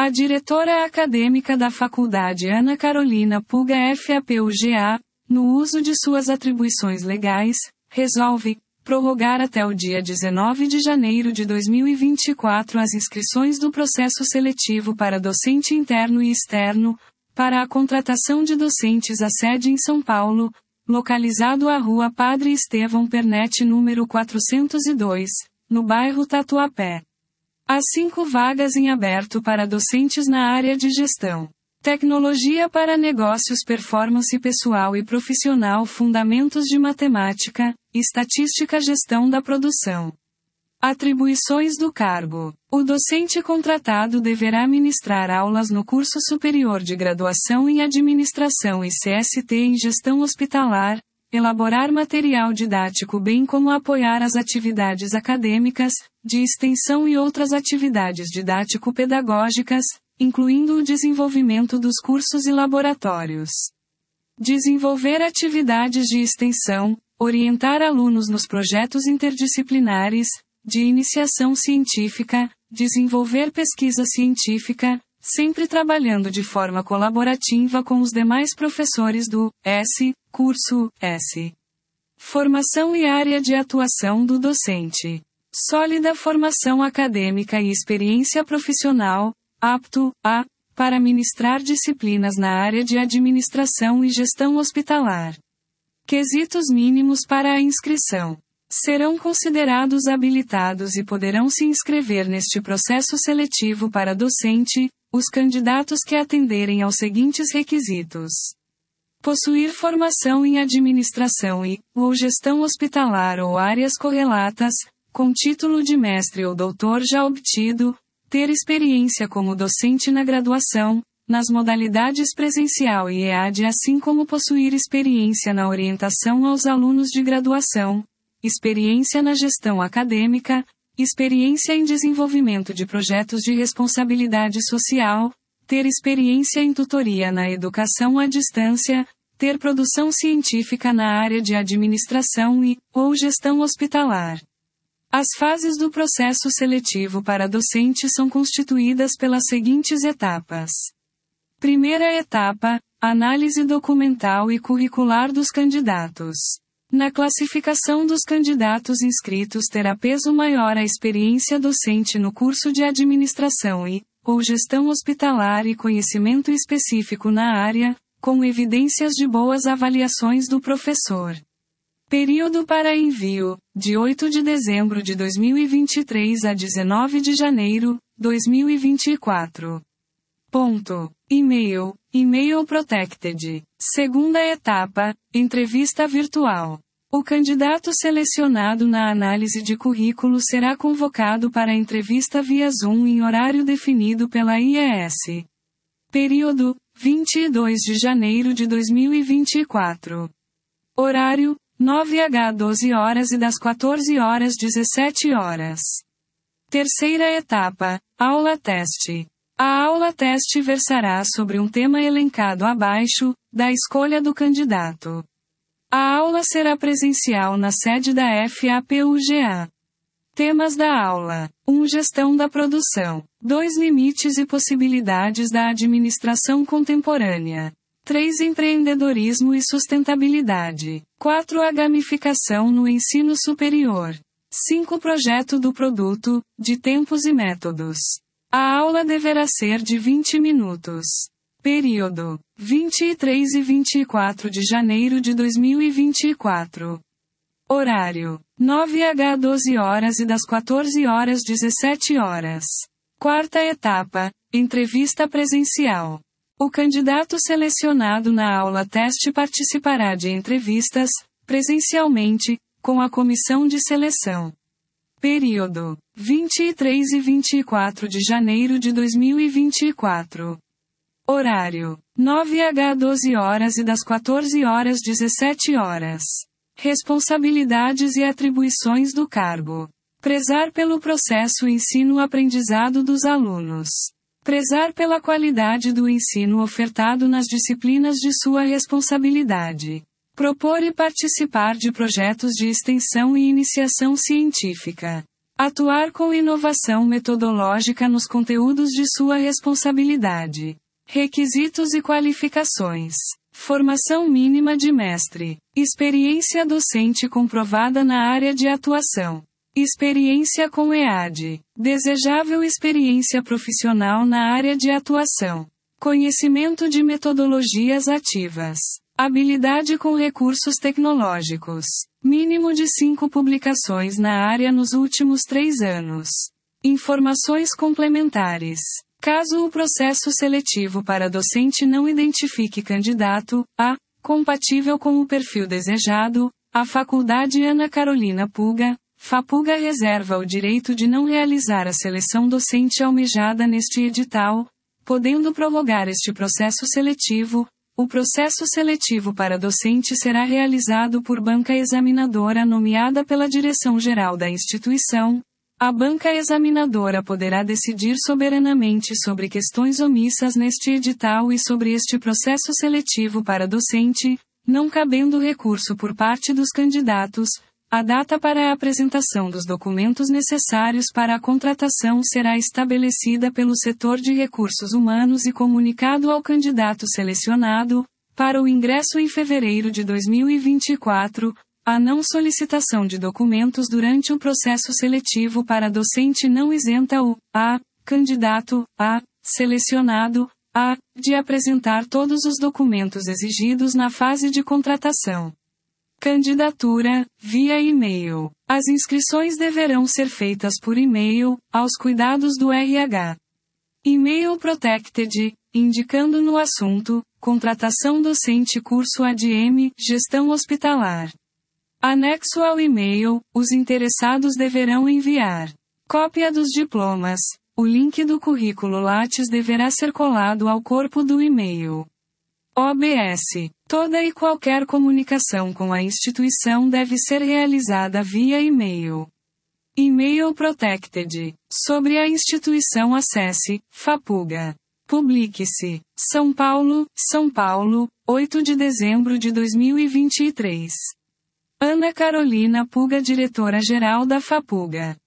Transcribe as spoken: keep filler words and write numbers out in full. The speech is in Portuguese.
A diretora acadêmica da Faculdade Ana Carolina Puga F A P U G A, no uso de suas atribuições legais, resolve prorrogar até o dia dezenove de janeiro de dois mil e vinte e quatro as inscrições do processo seletivo para docente interno e externo, para a contratação de docentes à sede em São Paulo, localizado à Rua Padre Estevão Pernet número quatrocentos e dois, no bairro Tatuapé. Há cinco vagas em aberto para docentes na área de gestão, tecnologia para negócios, performance pessoal e profissional, fundamentos de matemática, estatística, gestão da produção. Atribuições do cargo. O docente contratado deverá ministrar aulas no curso superior de graduação em administração e C S T em gestão hospitalar, elaborar material didático bem como apoiar as atividades acadêmicas, de extensão e outras atividades didático-pedagógicas, incluindo o desenvolvimento dos cursos e laboratórios. Desenvolver atividades de extensão, orientar alunos nos projetos interdisciplinares, de iniciação científica, desenvolver pesquisa científica, sempre trabalhando de forma colaborativa com os demais professores do S, curso S. Formação e área de atuação do docente. Sólida formação acadêmica e experiência profissional, apto a, para ministrar disciplinas na área de administração e gestão hospitalar. Quesitos mínimos para a inscrição. Serão considerados habilitados e poderão se inscrever neste processo seletivo para docente, os candidatos que atenderem aos seguintes requisitos: possuir formação em administração e, ou gestão hospitalar ou áreas correlatas, com título de mestre ou doutor já obtido, ter experiência como docente na graduação, nas modalidades presencial e E A D, assim como possuir experiência na orientação aos alunos de graduação, experiência na gestão acadêmica, experiência em desenvolvimento de projetos de responsabilidade social, ter experiência em tutoria na educação à distância, ter produção científica na área de administração e, ou gestão hospitalar. As fases do processo seletivo para docente são constituídas pelas seguintes etapas. Primeira etapa, análise documental e curricular dos candidatos. Na classificação dos candidatos inscritos terá peso maior a experiência docente no curso de administração e, ou gestão hospitalar e conhecimento específico na área, com evidências de boas avaliações do professor. Período para envio, de oito de dezembro de dois mil e vinte e três a dezenove de janeiro, dois mil e vinte e quatro. Ponto. E-mail, e-mail protected. Segunda etapa, entrevista virtual. O candidato selecionado na análise de currículo será convocado para a entrevista via Zoom em horário definido pela I E S. Período, vinte e dois de janeiro de dois mil e vinte e quatro. Horário, nove às doze horas e das quatorze horas às dezessete horas. Terceira etapa, aula teste. A aula teste versará sobre um tema elencado abaixo, da escolha do candidato. A aula será presencial na sede da F A P U G A. Temas da aula: um Gestão da produção. dois Limites e possibilidades da administração contemporânea. três Empreendedorismo e sustentabilidade. quatro A gamificação no ensino superior. cinco Projeto do produto, de tempos e métodos. A aula deverá ser de vinte minutos. Período: vinte e três e vinte e quatro de janeiro de dois mil e vinte e quatro. Horário: nove às doze horas e das quatorze horas às dezessete horas. Quarta etapa: entrevista presencial. O candidato selecionado na aula teste participará de entrevistas, presencialmente, com a comissão de seleção. Período: vinte e três e vinte e quatro de janeiro de dois mil e vinte e quatro. Horário: nove às doze horas e das quatorze horas às dezessete horas. Responsabilidades e atribuições do cargo. Prezar pelo processo ensino-aprendizado dos alunos. Prezar pela qualidade do ensino ofertado nas disciplinas de sua responsabilidade. Propor e participar de projetos de extensão e iniciação científica. Atuar com inovação metodológica nos conteúdos de sua responsabilidade. Requisitos e qualificações. Formação mínima de mestre. Experiência docente comprovada na área de atuação. Experiência com E A D. Desejável experiência profissional na área de atuação. Conhecimento de metodologias ativas. Habilidade com recursos tecnológicos. Mínimo de cinco publicações na área nos últimos três anos. Informações complementares. Caso o processo seletivo para docente não identifique candidato A compatível com o perfil desejado, a Faculdade Ana Carolina Puga, FAPUGA reserva o direito de não realizar a seleção docente almejada neste edital, podendo prorrogar este processo seletivo. O processo seletivo para docente será realizado por banca examinadora nomeada pela direção-geral da instituição. A banca examinadora poderá decidir soberanamente sobre questões omissas neste edital e sobre este processo seletivo para docente, não cabendo recurso por parte dos candidatos. A data para a apresentação dos documentos necessários para a contratação será estabelecida pelo setor de recursos humanos e comunicado ao candidato selecionado. Para o ingresso em fevereiro de dois mil e vinte e quatro, a não solicitação de documentos durante o processo seletivo para docente não isenta o A candidato A selecionado A de apresentar todos os documentos exigidos na fase de contratação. Candidatura, via e-mail. As inscrições deverão ser feitas por e-mail, aos cuidados do R H. E-mail Protected, indicando no assunto, contratação docente curso A D M, gestão hospitalar. Anexo ao e-mail, os interessados deverão enviar cópia dos diplomas. O link do currículo Lattes deverá ser colado ao corpo do e-mail. O B S. Toda e qualquer comunicação com a instituição deve ser realizada via e-mail. E-mail Protected. Sobre a instituição acesse, Fapuga. Publique-se. São Paulo, São Paulo, oito de dezembro de dois mil e vinte e três. Ana Carolina Puga, diretora-geral da Fapuga.